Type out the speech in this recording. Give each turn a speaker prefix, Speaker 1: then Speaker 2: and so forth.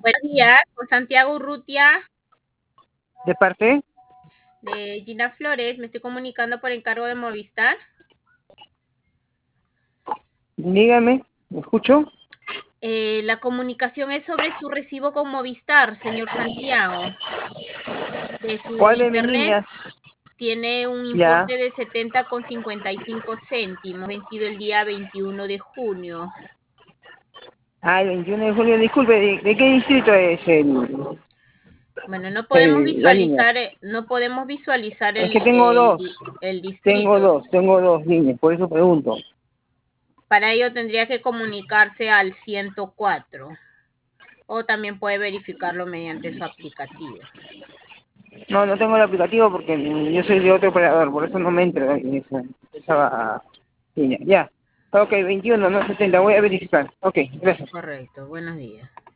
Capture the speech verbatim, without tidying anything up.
Speaker 1: Buenos días, con Santiago Urrutia
Speaker 2: ¿De parte?
Speaker 1: de Gina Flores. Me estoy comunicando por encargo de Movistar.
Speaker 2: Dígame, ¿me escucho?
Speaker 1: Eh, la comunicación es sobre su recibo con Movistar, señor Santiago, de su
Speaker 2: ¿Cuál de mis
Speaker 1: internet.
Speaker 2: niñas?
Speaker 1: Tiene un
Speaker 2: Ya.
Speaker 1: importe de setenta con cincuenta y cinco céntimos, vencido el día veintiuno de junio.
Speaker 2: Ah, el veintiuno de julio, disculpe, ¿de, de qué distrito es el,
Speaker 1: Bueno, no podemos
Speaker 2: el- la línea?
Speaker 1: visualizar, eh, no podemos visualizar
Speaker 2: Es que
Speaker 1: el,
Speaker 2: tengo
Speaker 1: el,
Speaker 2: dos,
Speaker 1: di- el
Speaker 2: tengo
Speaker 1: distrito.
Speaker 2: dos, tengo dos líneas, por eso pregunto.
Speaker 1: Para ello tendría que comunicarse al ciento cuatro o también puede verificarlo mediante su aplicativo.
Speaker 2: No, no tengo el aplicativo porque mm, yo soy de otro operador, por eso no me entra en esa, esa línea. Ya. Ok, veintiuno, no setenta, voy a verificar. Ok, gracias.
Speaker 1: Correcto, buenos días.